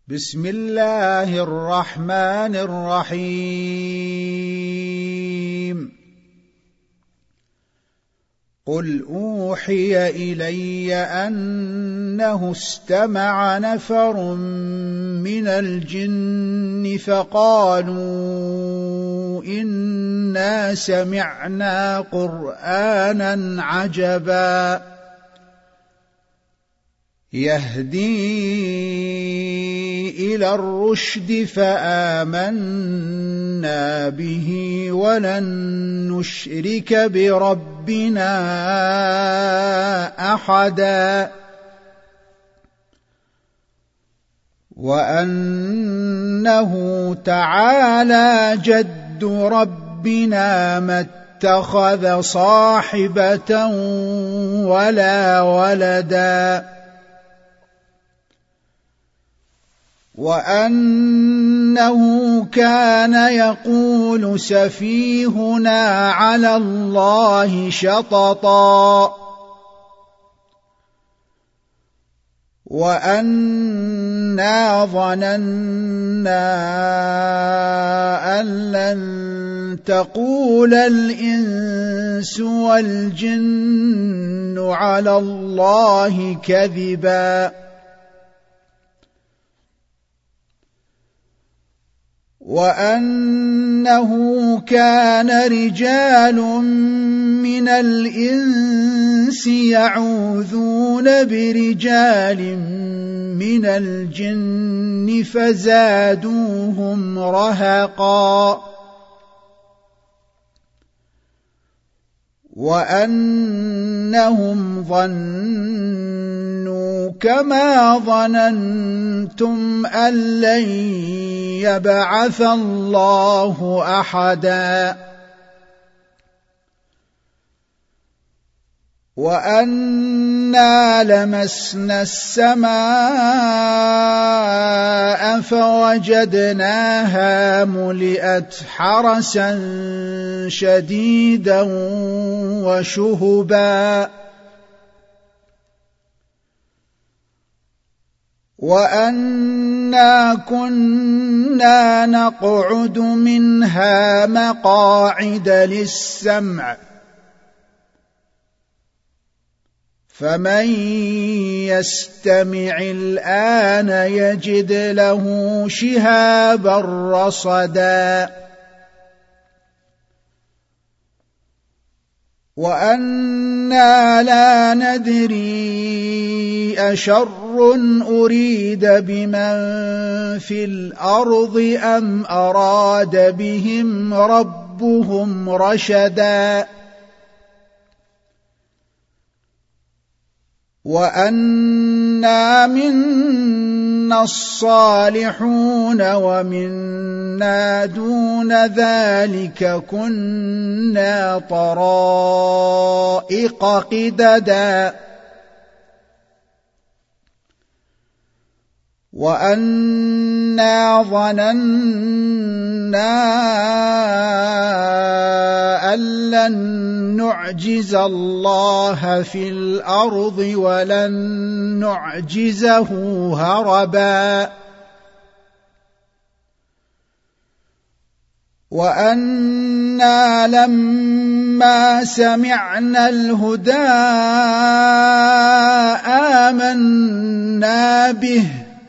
بسم الله الرحمن الرحيم. قل أوحي إلي أنه استمع نفر من الجن فقالوا إنا سمعنا قرآنا عجبا يهدي إلى الرشد فآمنا به ولن نشرك بربنا أحدا وأنه تعالى جد ربنا ما اتخذ صاحبة ولا ولدا وأنه كان يقول سفيهنا على الله شططا وأنا ظننا أن لن تقول الإنس والجن على الله كذبا وأنه كان رجال من الإنس يعوذون برجال من الجن فزادوهم رهقا وأنهم ظنوا كما ظننتم أن لن يبعث الله أحدا وأنا لمسنا السماء فوجدناها ملئت حرسا شديدا وشهبا وأنا كنا نقعد منها مقاعد للسمع فمن يستمع الآن يجد له شهابا رصدا وأنا لا ندري أشر أريد بمن في الأرض أم أراد بهم ربهم رشدا وأنا منا الصالحون ومنا دون ذلك كنا طرائق قددا وأنا ظننا أن لن نعجز الله في الأرض ولن نعجزه هربا وأنا لما سمعنا الهدى آمنا به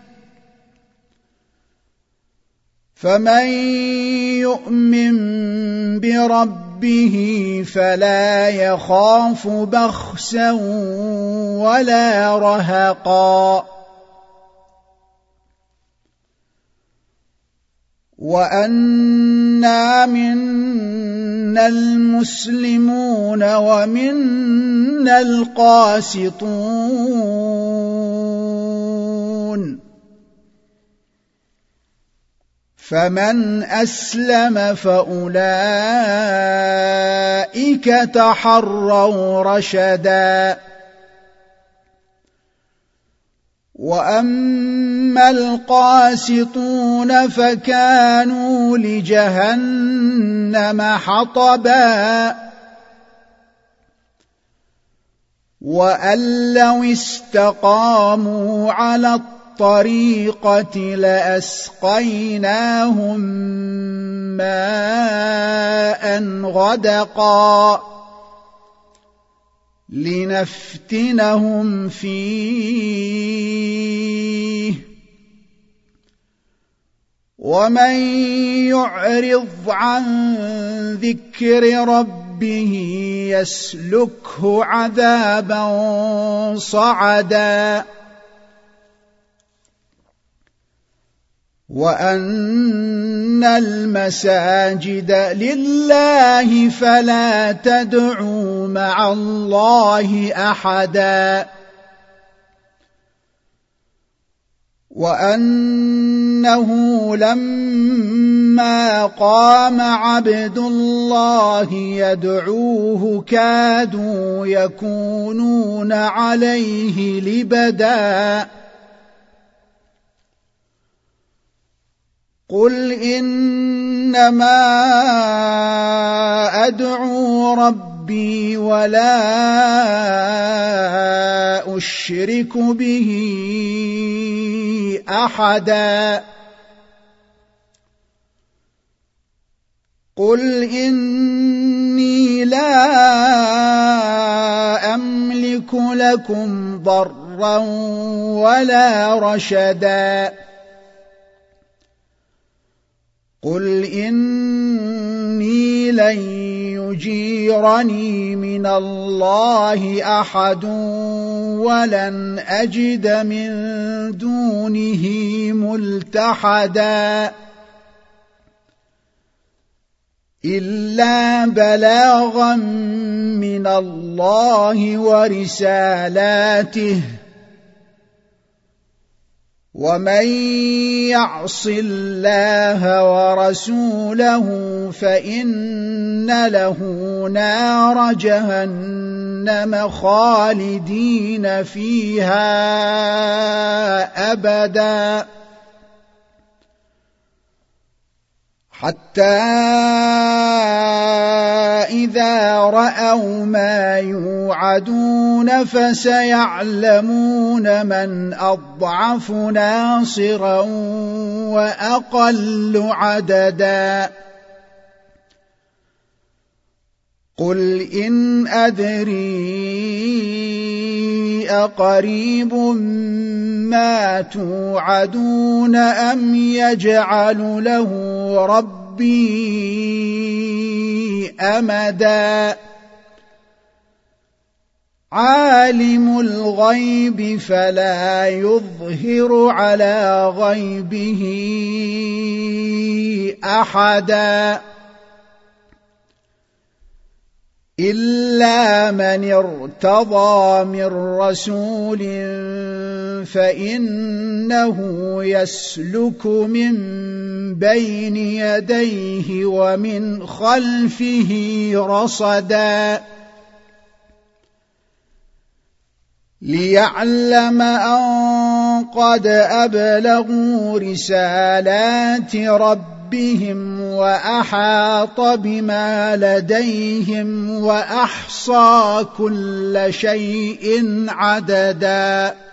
فمن يؤمن بربه فلا يخاف بخسا ولا رهقا وأنا منا المسلمون ومنا القاسطون فمن أسلم فأولئك تحروا رشدا وأما القاسطون فكانوا لجهنم حطبا وأن لو استقاموا على الطريقة لأسقيناهم ماء غدقا لنفتنهم فيه ومن يعرض عن ذكر ربه يسلكه عذابا صعدا وأن المساجد لله فلا تدعوا مع الله أحدا وأنه لما قام عبد الله يدعوه كادوا يكونون عليه لبدا قل إنما أدعو ربي ولا أشرك به أحدا قل إني لا أملك لكم ضرا ولا رشدا قل إني لن يجيرني من الله أحد ولن أجد من دونه ملتحدا إلا بلاغا من الله ورسالاته ومن يعص الله ورسوله فإن له نار جهنم خالدين فيها أبدا حتى إذا رأوا ما يوعدون فسيعلمون من أضعف ناصرا وأقل عددا قل إن أدري أقريب ما توعدون أم يجعل له ربي أمدا عالم الغيب فلا يظهر على غيبه أحدا إلا من ارتضى من رسول فإنه يسلك من بين يديه ومن خلفه رصدا ليعلم أن قد أبلغوا رسالات ربهم وأحاط بما لديهم وأحصى كل شيء عددا